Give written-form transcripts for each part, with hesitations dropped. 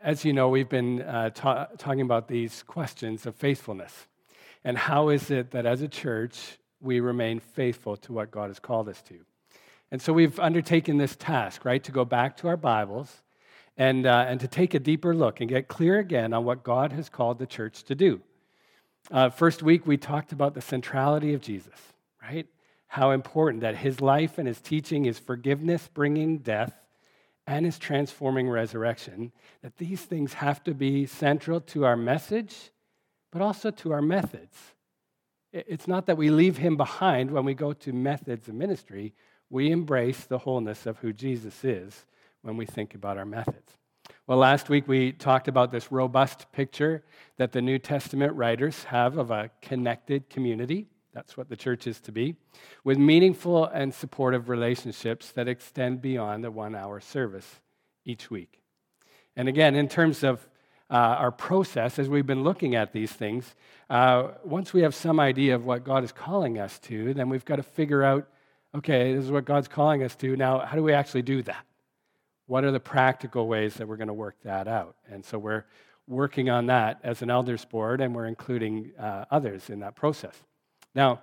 As you know, we've been talking about these questions of faithfulness. And how is it that as a church, we remain faithful to what God has called us to? And so we've undertaken this task, right, to go back to our Bibles and to take a deeper look and get clear again on what God has called the church to do. First week, we talked about the centrality of Jesus, right? How important that his life and his teaching, his forgiveness-bringing death, and his transforming resurrection, that these things have to be central to our message, but also to our methods. It's not that we leave him behind when we go to methods of ministry. We embrace the wholeness of who Jesus is when we think about our methods. Well, last week we talked about this robust picture that the New Testament writers have of a connected community. That's what the church is to be, with meaningful and supportive relationships that extend beyond the 1-hour service each week. And again, in terms of our process, as we've been looking at these things, once we have some idea of what God is calling us to, then we've got to figure out, okay, this is what God's calling us to. Now, how do we actually do that? What are the practical ways that we're going to work that out? And so we're working on that as an elders board, and we're including others in that process. Now,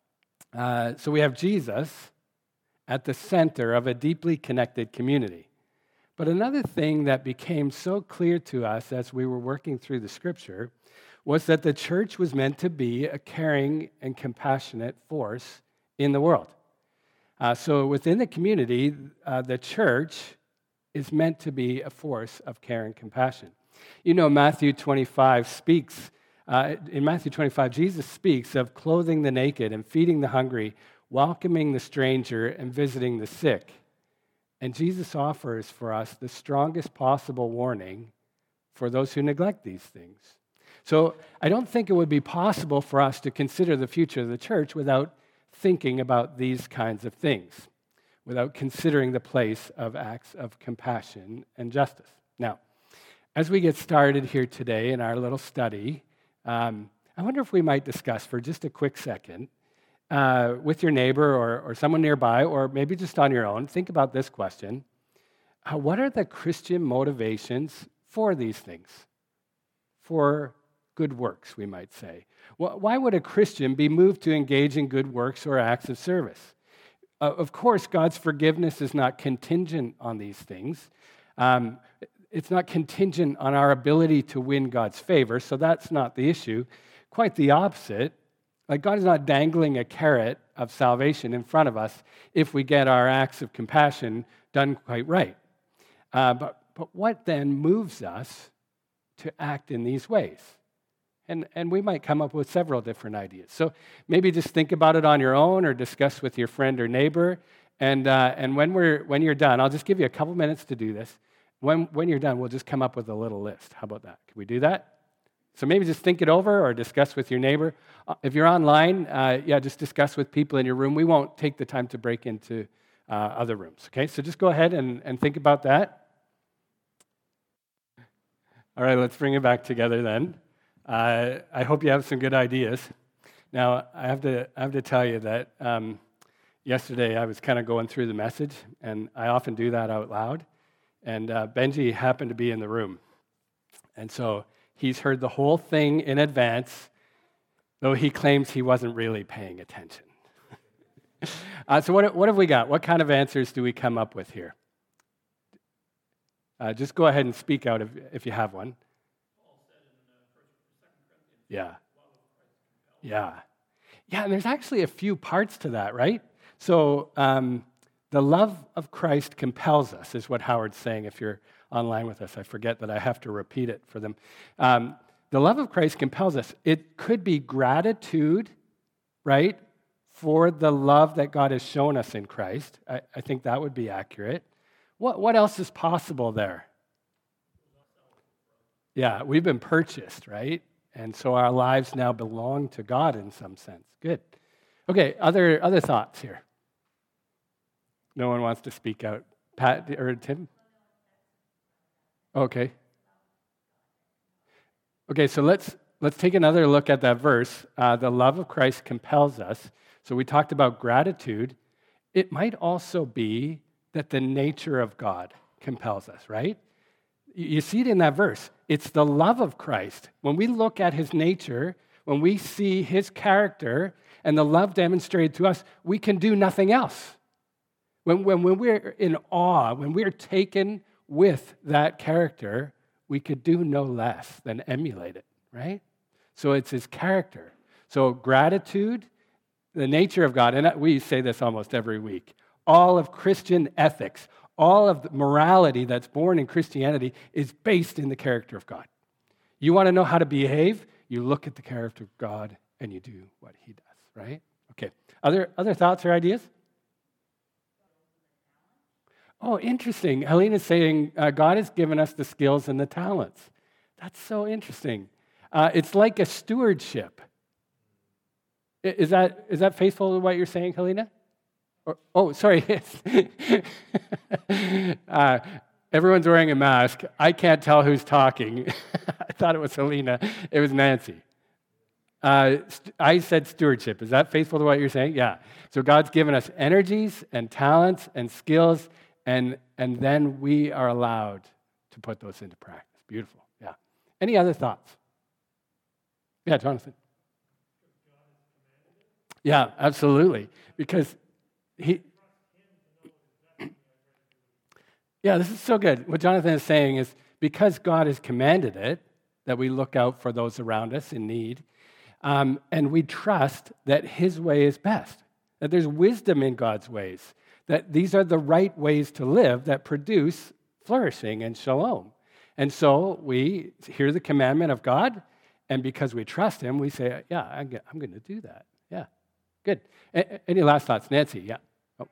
so we have Jesus at the center of a deeply connected community. But another thing that became so clear to us as we were working through the scripture was that the church was meant to be a caring and compassionate force in the world. So within the community, the church is meant to be a force of care and compassion. You know, Matthew 25 speaks. In Matthew 25, Jesus speaks of clothing the naked and feeding the hungry, welcoming the stranger and visiting the sick. And Jesus offers for us the strongest possible warning for those who neglect these things. So I don't think it would be possible for us to consider the future of the church without thinking about these kinds of things, without considering the place of acts of compassion and justice. Now, as we get started here today in our little study, I wonder if we might discuss for just a quick second with your neighbor or someone nearby, or maybe just on your own, think about this question. What are the Christian motivations for these things? For good works, we might say. Why would a Christian be moved to engage in good works or acts of service? Of course, God's forgiveness is not contingent on these things. It's not contingent on our ability to win God's favor, so that's not the issue. Quite the opposite. Like, God is not dangling a carrot of salvation in front of us if we get our acts of compassion done quite right. But what then moves us to act in these ways? And we might come up with several different ideas. So maybe just think about it on your own or discuss with your friend or neighbor. And when you're done, I'll just give you a couple minutes to do this. When you're done, we'll just come up with a little list. How about that? Can we do that? So maybe just think it over or discuss with your neighbor. If you're online, just discuss with people in your room. We won't take the time to break into other rooms, okay? So just go ahead and think about that. All right, let's bring it back together then. I hope you have some good ideas. Now, I have to tell you that yesterday I was kind of going through the message, and I often do that out loud. And Benji happened to be in the room. And so he's heard the whole thing in advance, though he claims he wasn't really paying attention. So what have we got? What kind of answers do we come up with here? Just go ahead and speak out if you have one. Yeah. Yeah, and there's actually a few parts to that, right? So the love of Christ compels us, is what Howard's saying if you're online with us. I forget that I have to repeat it for them. The love of Christ compels us. It could be gratitude, right, for the love that God has shown us in Christ. I think that would be accurate. What else is possible there? Yeah, we've been purchased, right? And so our lives now belong to God in some sense. Good. Okay, other thoughts here? No one wants to speak out. Pat or Tim? Okay. Okay, so let's take another look at that verse. The love of Christ compels us. So we talked about gratitude. It might also be that the nature of God compels us, right? You see it in that verse. It's the love of Christ. When we look at his nature, when we see his character and the love demonstrated to us, we can do nothing else. When we're in awe, when we're taken with that character, we could do no less than emulate it, right? So it's his character. So gratitude, the nature of God, and we say this almost every week, all of Christian ethics, all of the morality that's born in Christianity is based in the character of God. You want to know how to behave? You look at the character of God and you do what he does, right? Okay. Other thoughts or ideas? Oh, interesting. Helena's saying God has given us the skills and the talents. That's so interesting. It's like a stewardship. Is that faithful to what you're saying, Helena? Sorry. Everyone's wearing a mask. I can't tell who's talking. I thought it was Helena. It was Nancy. I said stewardship. Is that faithful to what you're saying? Yeah. So God's given us energies and talents and skills, and then we are allowed to put those into practice. Beautiful. Yeah. Any other thoughts? Yeah, Jonathan. Yeah, absolutely. Because yeah, this is so good. What Jonathan is saying is because God has commanded it, that we look out for those around us in need, and we trust that his way is best, that there's wisdom in God's ways, that these are the right ways to live that produce flourishing and shalom. And so we hear the commandment of God, and because we trust him, we say, yeah, I'm going to do that. Yeah, good. Any last thoughts? Nancy, yeah. Oh.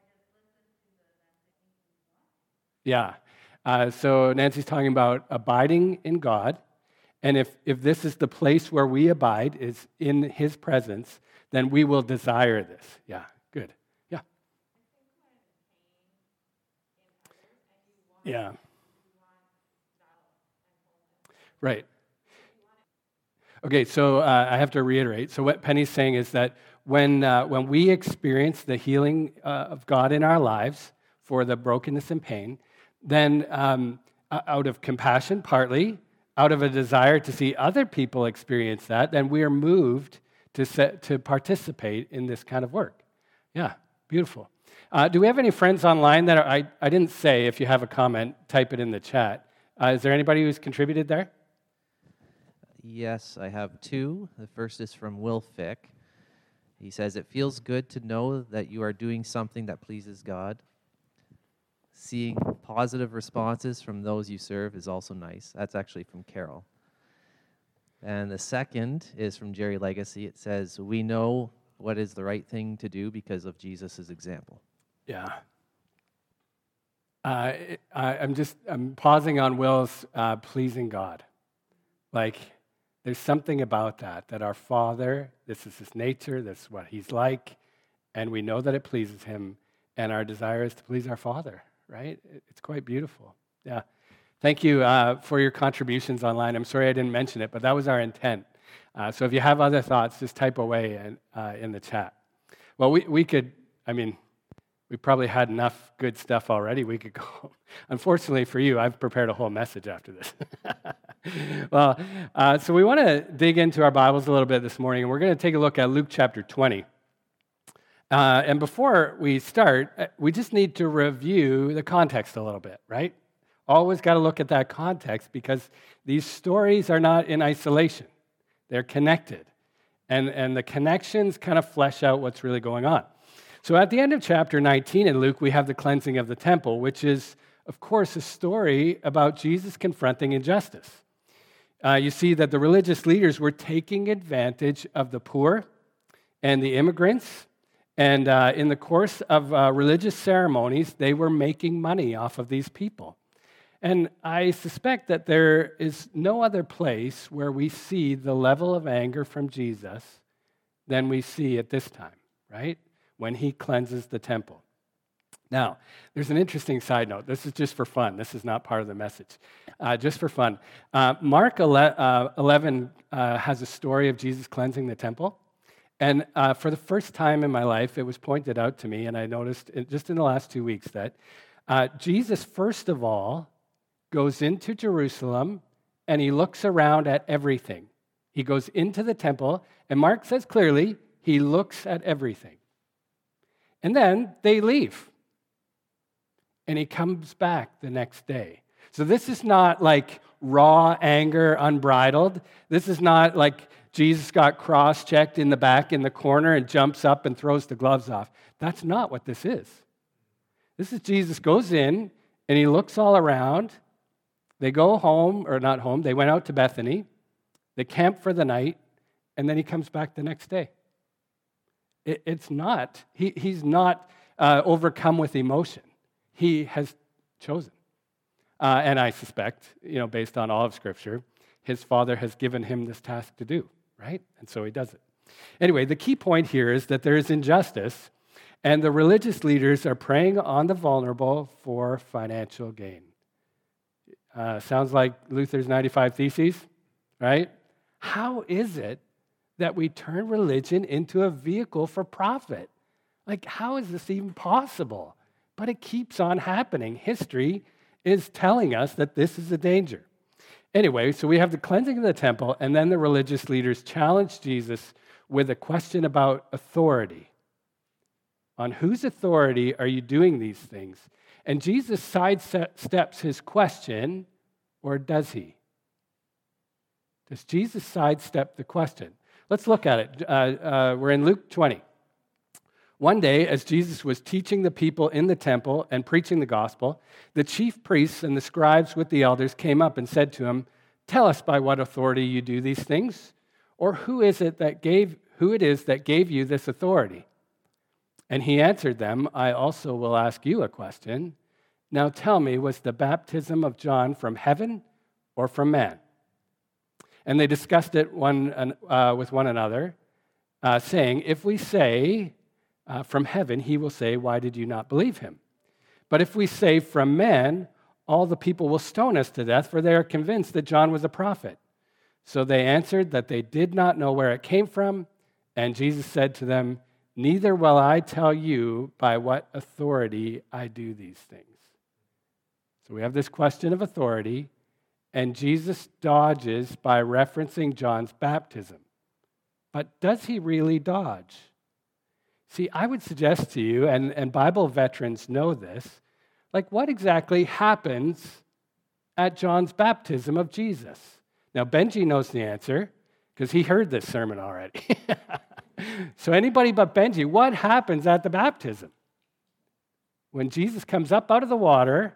Yeah. So Nancy's talking about abiding in God, and if this is the place where we abide, is in his presence, then we will desire this. Yeah, good. Yeah. Yeah. Right. Okay, so I have to reiterate. So what Penny's saying is that when we experience the healing of God in our lives for the brokenness and pain, then out of compassion, partly, out of a desire to see other people experience that, then we are moved to participate in this kind of work. Yeah, beautiful. Do we have any friends online that I didn't say? If you have a comment, type it in the chat. Is there anybody who's contributed there? Yes, I have two. The first is from Will Fick. He says, it feels good to know that you are doing something that pleases God. Seeing positive responses from those you serve is also nice. That's actually from Carol. And the second is from Jerry Legacy. It says, we know what is the right thing to do because of Jesus' example. Yeah. I'm pausing on Will's pleasing God. Like, there's something about that our Father, this is his nature, this is what he's like, and we know that it pleases him, and our desire is to please our Father, right? It's quite beautiful. Yeah. Thank you for your contributions online. I'm sorry I didn't mention it, but that was our intent. So if you have other thoughts, just type away in the chat. Well, we could, we probably had enough good stuff already. We could go. Unfortunately for you, I've prepared a whole message after this. Well, so we want to dig into our Bibles a little bit this morning, and we're going to take a look at Luke chapter 20. And before we start, we just need to review the context a little bit, right? Always got to look at that context because these stories are not in isolation. They're connected. And the connections kind of flesh out what's really going on. So at the end of chapter 19 in Luke, we have the cleansing of the temple, which is, of course, a story about Jesus confronting injustice. You see that the religious leaders were taking advantage of the poor and the immigrants, and in the course of religious ceremonies, they were making money off of these people. And I suspect that there is no other place where we see the level of anger from Jesus than we see at this time, right? When he cleanses the temple. Now, there's an interesting side note. This is just for fun. This is not part of the message. Just for fun. Mark 11 has a story of Jesus cleansing the temple. And for the first time in my life, it was pointed out to me, and I noticed just in the last 2 weeks that Jesus, first of all, goes into Jerusalem and he looks around at everything. He goes into the temple, and Mark says clearly, he looks at everything. And then they leave. And he comes back the next day. So this is not like raw anger, unbridled. This is not like Jesus got cross-checked in the back in the corner and jumps up and throws the gloves off. That's not what this is. This is Jesus goes in and he looks all around. They go home, or not home, they went out to Bethany. They camp for the night, and then he comes back the next day. It's not, he's not overcome with emotion. He has chosen. And I suspect, based on all of Scripture, his Father has given him this task to do, right? And so he does it. Anyway, the key point here is that there is injustice, and the religious leaders are preying on the vulnerable for financial gain. Sounds like Luther's 95 Theses, right? How is it that we turn religion into a vehicle for profit? Like, how is this even possible? But it keeps on happening. History is telling us that this is a danger. Anyway, so we have the cleansing of the temple, and then the religious leaders challenge Jesus with a question about authority. On whose authority are you doing these things? And Jesus sidesteps his question, or does he? Does Jesus sidestep the question? Let's look at it. We're in Luke 20. One day, as Jesus was teaching the people in the temple and preaching the gospel, the chief priests and the scribes with the elders came up and said to him, "Tell us by what authority you do these things, or who it is that gave you this authority?" And he answered them, "I also will ask you a question. Now tell me, was the baptism of John from heaven or from man?" And they discussed it with one another, saying, "If we say from heaven, he will say, 'Why did you not believe him?' But if we say from man, all the people will stone us to death, for they are convinced that John was a prophet." So they answered that they did not know where it came from. And Jesus said to them, "Neither will I tell you by what authority I do these things." So we have this question of authority, and Jesus dodges by referencing John's baptism. But does he really dodge? See, I would suggest to you, and Bible veterans know this, like what exactly happens at John's baptism of Jesus? Now, Benji knows the answer because he heard this sermon already. So anybody but Benji, what happens at the baptism? When Jesus comes up out of the water,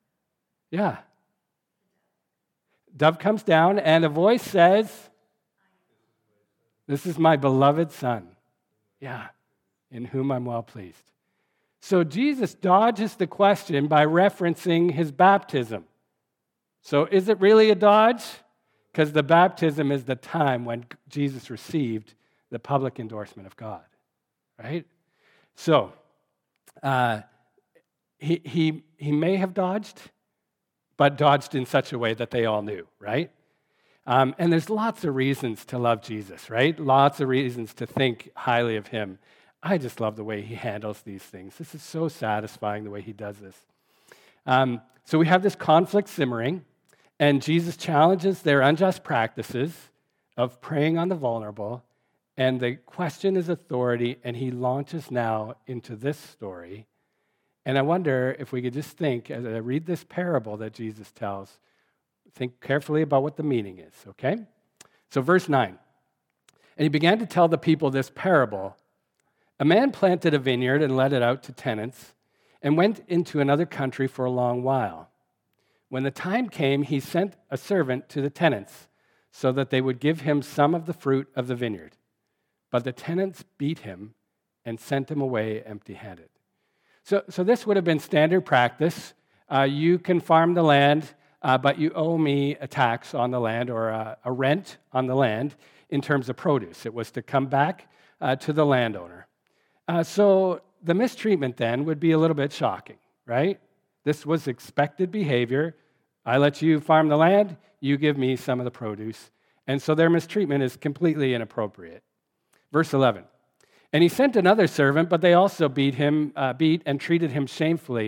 dove comes down, and a voice says, "This is my beloved Son, in whom I'm well pleased." So Jesus dodges the question by referencing his baptism. So is it really a dodge? Because the baptism is the time when Jesus received the public endorsement of God, right? So he may have dodged, but dodged in such a way that they all knew, right? And there's lots of reasons to love Jesus, right? Lots of reasons to think highly of him. I just love the way he handles these things. This is so satisfying, the way he does this. So we have this conflict simmering, and Jesus challenges their unjust practices of preying on the vulnerable, and the question is authority, and he launches now into this story. And I wonder if we could just think, as I read this parable that Jesus tells, think carefully about what the meaning is, okay? So verse 9, "And he began to tell the people this parable. A man planted a vineyard and let it out to tenants and went into another country for a long while. When the time came, he sent a servant to the tenants so that they would give him some of the fruit of the vineyard. But the tenants beat him and sent him away empty-handed." So this would have been standard practice. You can farm the land, but you owe me a tax on the land or a rent on the land in terms of produce. It was to come back to the landowner. So the mistreatment then would be a little bit shocking, right? This was expected behavior. I let you farm the land, you give me some of the produce. And so their mistreatment is completely inappropriate. Verse 11, "And he sent another servant, but they also beat and treated him shamefully.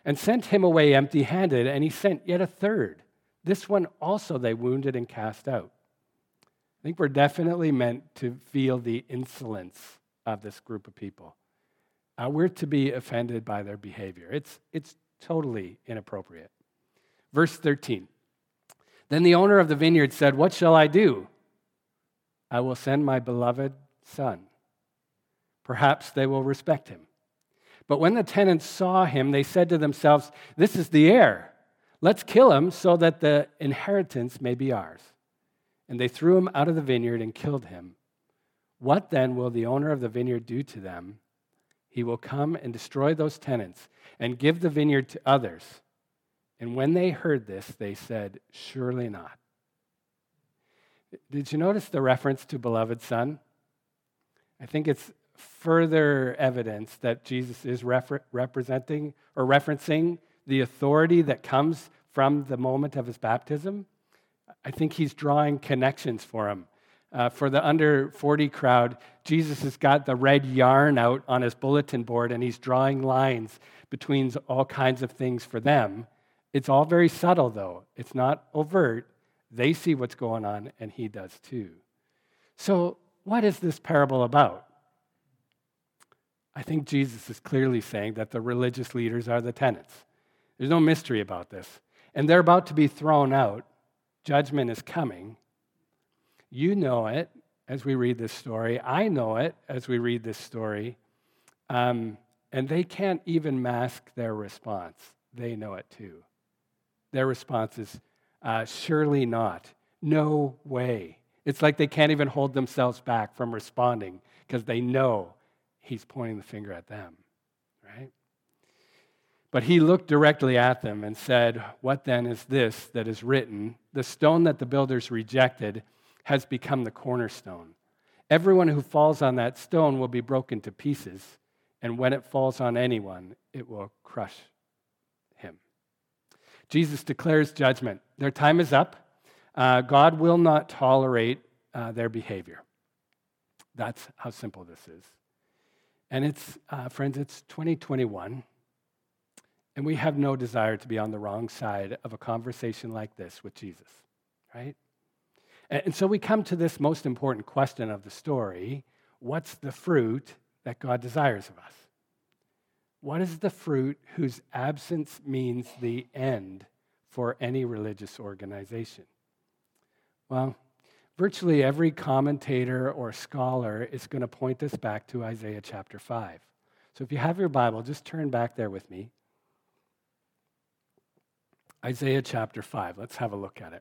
and sent him away empty-handed, and he sent yet a third. This one also they wounded and cast out. I think we're definitely meant to feel the insolence of this group of people. We're to be offended by their behavior. It's totally inappropriate. Verse 13. Then the owner of the vineyard said, "What shall I do? I will send my beloved son. Perhaps they will respect him." But when the tenants saw him, they said to themselves, "This is the heir. Let's kill him so that the inheritance may be ours." And they threw him out of the vineyard and killed him. What then will the owner of the vineyard do to them? He will come and destroy those tenants and give the vineyard to others. And when they heard this, they said, "Surely not." Did you notice the reference to beloved son? I think it's further evidence that Jesus is representing or referencing the authority that comes from the moment of his baptism. I think he's drawing connections for him. For the under 40 crowd, Jesus has got the red yarn out on his bulletin board, and he's drawing lines between all kinds of things for them. It's all very subtle, though. It's not overt. They see what's going on, and he does too. So what is this parable about? I think Jesus is clearly saying that the religious leaders are the tenants. There's no mystery about this. And they're about to be thrown out. Judgment is coming. You know it as we read this story. I know it as we read this story. And they can't even mask their response. They know it too. Their response is, surely not. No way. It's like they can't even hold themselves back from responding because they know he's pointing the finger at them, right? But he looked directly at them and said, "What then is this that is written? The stone that the builders rejected has become the cornerstone. Everyone who falls on that stone will be broken to pieces, and when it falls on anyone, it will crush him." Jesus declares judgment. Their time is up. God will not tolerate their behavior. That's how simple this is. And it's, friends, it's 2021, and we have no desire to be on the wrong side of a conversation like this with Jesus, right? And so we come to this most important question of the story: what's the fruit that God desires of us? What is the fruit whose absence means the end for any religious organization? Well, virtually every commentator or scholar is going to point us back to Isaiah chapter 5. So if you have your Bible, just turn back there with me. Isaiah chapter 5. Let's have a look at it.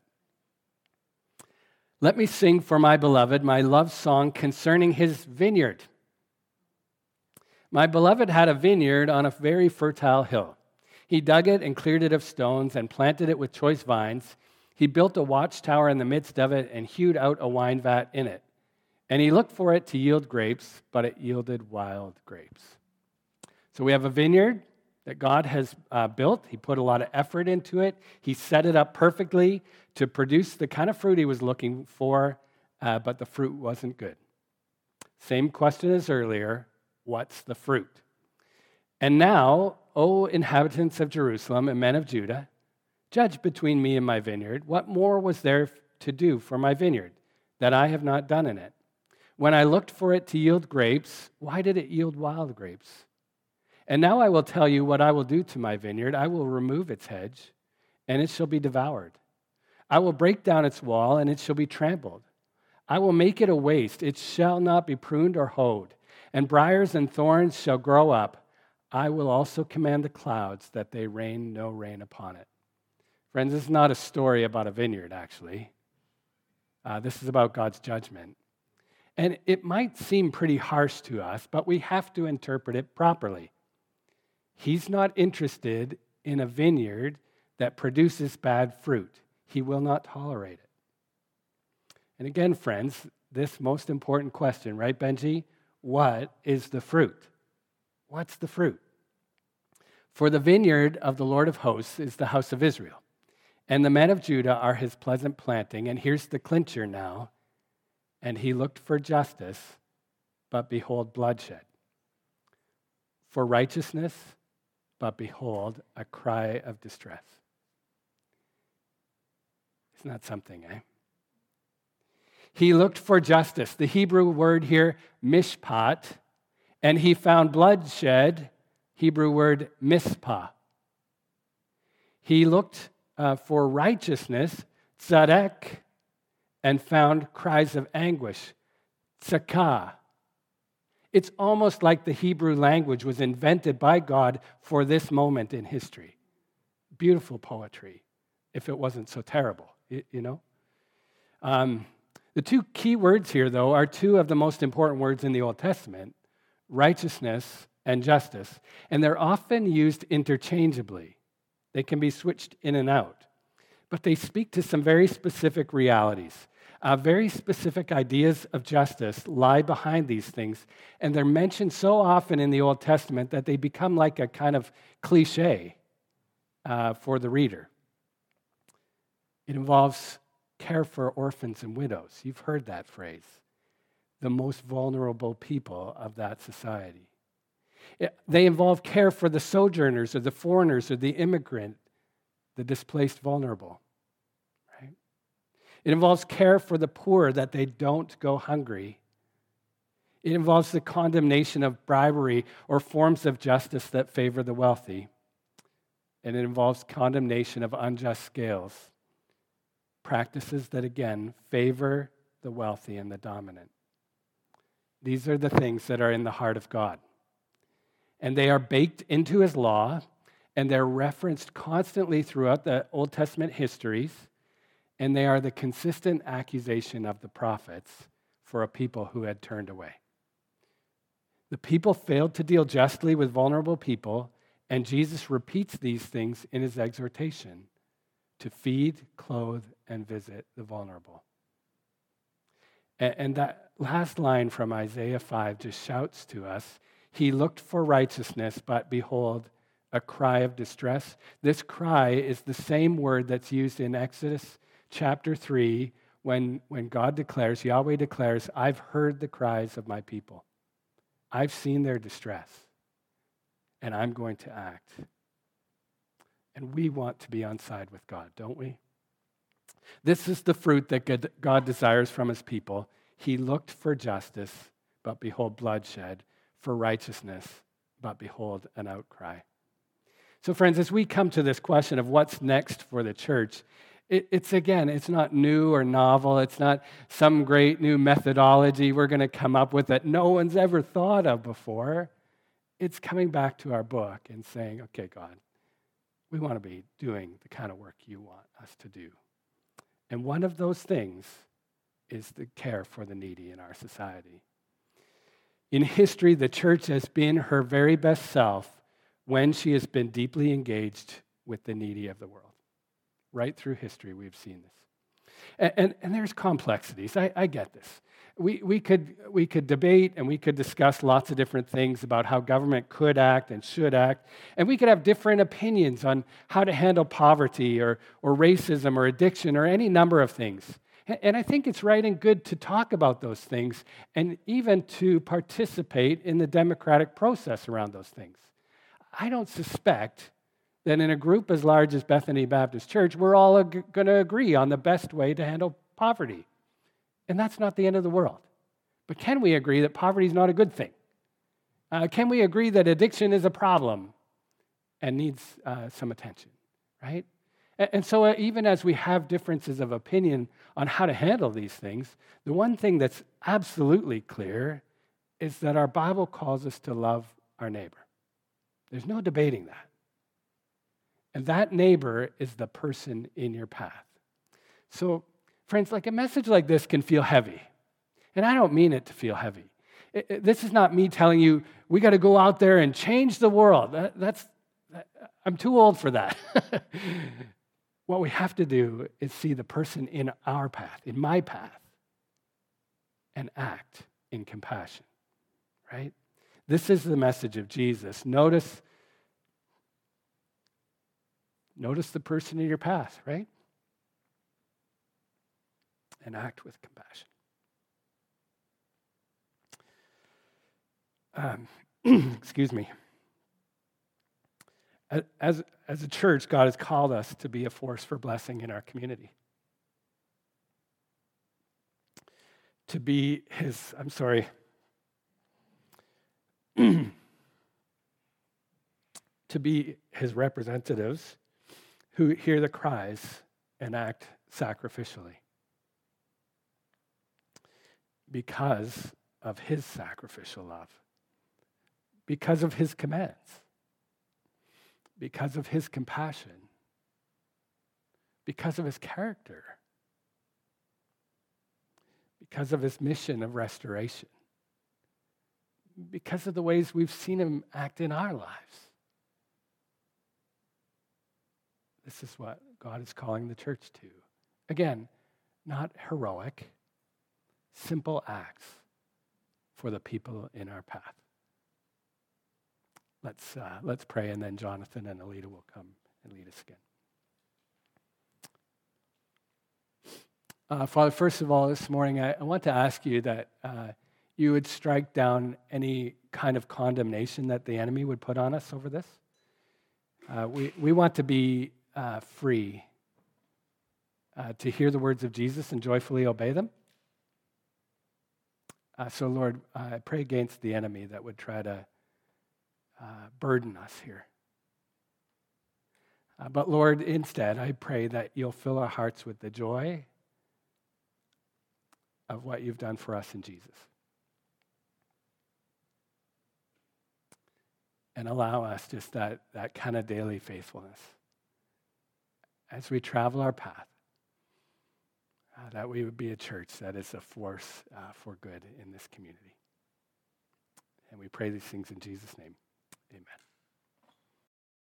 "Let me sing for my beloved my love song concerning his vineyard. My beloved had a vineyard on a very fertile hill. He dug it and cleared it of stones and planted it with choice vines. He built a watchtower in the midst of it and hewed out a wine vat in it. And he looked for it to yield grapes, but it yielded wild grapes." So we have a vineyard that God has built. He put a lot of effort into it. He set it up perfectly to produce the kind of fruit he was looking for, but the fruit wasn't good. Same question as earlier: what's the fruit? "And now, O inhabitants of Jerusalem and men of Judah, judge between me and my vineyard. What more was there to do for my vineyard that I have not done in it? When I looked for it to yield grapes, why did it yield wild grapes? And now I will tell you what I will do to my vineyard. I will remove its hedge, and it shall be devoured. I will break down its wall, and it shall be trampled. I will make it a waste. It shall not be pruned or hoed, and briars and thorns shall grow up. I will also command the clouds that they rain no rain upon it." Friends, this is not a story about a vineyard, actually. This is about God's judgment. And it might seem pretty harsh to us, but we have to interpret it properly. He's not interested in a vineyard that produces bad fruit. He will not tolerate it. And again, friends, this most important question, right, Benji? What is the fruit? What's the fruit? "For the vineyard of the Lord of hosts is the house of Israel, and the men of Judah are his pleasant planting." And here's the clincher now: "And he looked for justice, but behold bloodshed. For righteousness, but behold, a cry of distress. Isn't that something, eh? He looked for justice. The Hebrew word here, mishpat, and he found bloodshed, Hebrew word mispah. He looked for righteousness, tzadek, and found cries of anguish, tzakah. It's almost like the Hebrew language was invented by God for this moment in history. Beautiful poetry, if it wasn't so terrible, you know? The two key words here, though, are two of the most important words in the Old Testament, righteousness and justice, and they're often used interchangeably. They can be switched in and out, but they speak to some very specific realities. Very specific ideas of justice lie behind these things, and they're mentioned so often in the Old Testament that they become like a kind of cliche for the reader. It involves care for orphans and widows. You've heard that phrase. The most vulnerable people of that society. They involve care for the sojourners or the foreigners or the immigrant, the displaced vulnerable. Right? It involves care for the poor that they don't go hungry. It involves the condemnation of bribery or forms of justice that favor the wealthy. And it involves condemnation of unjust scales, practices that, again, favor the wealthy and the dominant. These are the things that are in the heart of God. And they are baked into his law, and they're referenced constantly throughout the Old Testament histories, and they are the consistent accusation of the prophets for a people who had turned away. The people failed to deal justly with vulnerable people, and Jesus repeats these things in his exhortation to feed, clothe, and visit the vulnerable. And that last line from Isaiah 5 just shouts to us, he looked for righteousness, but behold, a cry of distress. This cry is the same word that's used in Exodus chapter 3 when God declares, Yahweh declares, I've heard the cries of my people. I've seen their distress, and I'm going to act. And we want to be on side with God, don't we? This is the fruit that God desires from his people. He looked for justice, but behold, bloodshed, for righteousness, but behold, an outcry. So friends, as we come to this question of what's next for the church, it's not new or novel. It's not some great new methodology we're going to come up with that no one's ever thought of before. It's coming back to our book and saying, okay, God, we want to be doing the kind of work you want us to do. And one of those things is the care for the needy in our society. In history, the church has been her very best self when she has been deeply engaged with the needy of the world. Right through history, we've seen this. And there's complexities. I get this. We could debate and we could discuss lots of different things about how government could act and should act. And we could have different opinions on how to handle poverty or racism or addiction or any number of things. And I think it's right and good to talk about those things and even to participate in the democratic process around those things. I don't suspect that in a group as large as Bethany Baptist Church, we're all going to agree on the best way to handle poverty. And that's not the end of the world. But can we agree that poverty is not a good thing? Can we agree that addiction is a problem and needs some attention, right? And so even as we have differences of opinion on how to handle these things, the one thing that's absolutely clear is that our Bible calls us to love our neighbor. There's no debating that. And that neighbor is the person in your path. So, friends, like a message like this can feel heavy. And I don't mean it to feel heavy. This is not me telling you, we got to go out there and change the world. I'm too old for that. What we have to do is see the person in our path, in my path, and act in compassion, right? This is the message of Jesus. Notice the person in your path, right? And act with compassion. Excuse me. As a church, God has called us to be a force for blessing in our community. To be his, to be his representatives who hear the cries and act sacrificially because of his sacrificial love, because of his commands, because of his compassion, because of his character, because of his mission of restoration, because of the ways we've seen him act in our lives. This is what God is calling the church to. Again, not heroic, simple acts for the people in our path. Let's pray, and then Jonathan and Alita will come and lead us again. Father, first of all, this morning, I want to ask you that you would strike down any kind of condemnation that the enemy would put on us over this. We want to be free to hear the words of Jesus and joyfully obey them. So, Lord, I pray against the enemy that would try to burden us here. But, Lord, instead, I pray that you'll fill our hearts with the joy of what you've done for us in Jesus. And allow us just that kind of daily faithfulness as we travel our path, that we would be a church that is a force for good in this community. And we pray these things in Jesus' name. Amen.